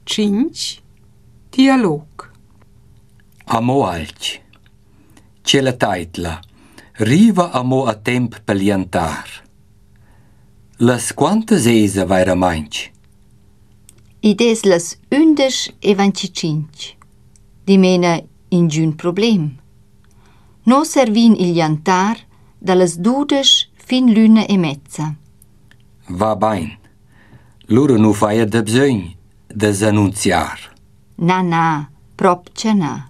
5. Dialog. Amo alci. C'è la taitla. Riva amo a temp per liantar. Las quantas esa vaira mainci? Ides las 11:25. Di mena ingün problem. No servin il jantar dallas 12 fin l'1:30. Va bain. Loro nu faia da bisogn des annunziar. Na, propcia na.